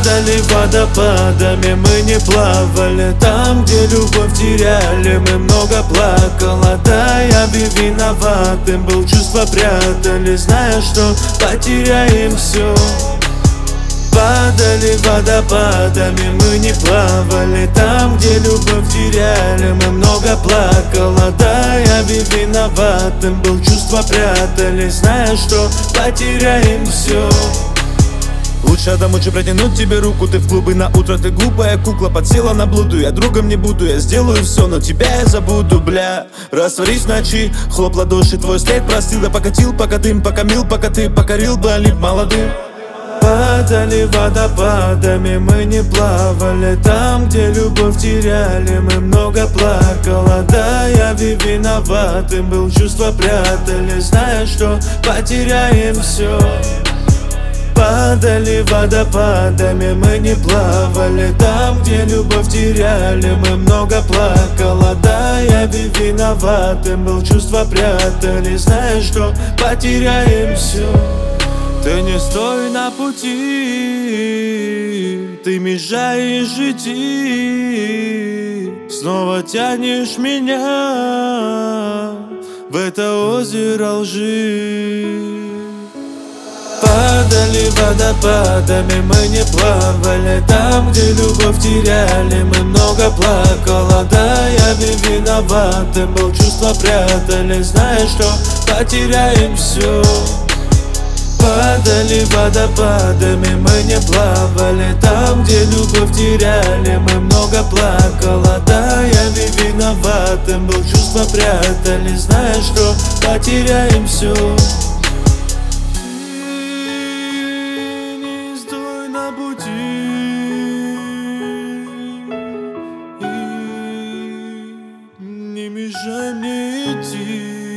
Падали водопадами, мы не плавали. Там, где любовь теряли, мы много плакала. Да, я виноватым был, чувства прятали, зная, что потеряем все. Падали водопадами, мы не плавали. Там, где любовь теряли, мы много плакала. Да, я виноватым был, чувства прятали, зная, что потеряем все. Лучше домой протянуть тебе руку, ты в клубы на утро, ты глупая кукла, подсела на блуду. Я другом не буду, я сделаю все, но тебя я забуду, бля. Растворись в ночи, хлоп ладоши, твой след простыл. Я покатил, пока дым, пока мил, пока ты покорил, блин, молодым. Падали водопадами, мы не плавали. Там, где любовь теряли, мы много плакала. Да, я виноватым был, чувства прятали, зная, что потеряем все. Падали водопадами, мы не плавали. Там, где любовь теряли, мы много плакала. Да, я виноватым был, чувства прятали, зная, что потеряем все. Ты не стой на пути, ты мешаешь идти. Снова тянешь меня в это озеро лжи. Падали водопадами, мы не плавали. Там, где любовь теряли, мы много плакала. Да, я виноватым был, чувства прятали, зная, что потеряем все. Падали водопадами, мы не плавали. Там, где любовь теряли, мы много плакала. Да, я виноватым был, чувства прятали, зная, что потеряем все. Не стой на пути и не мешай мне идти.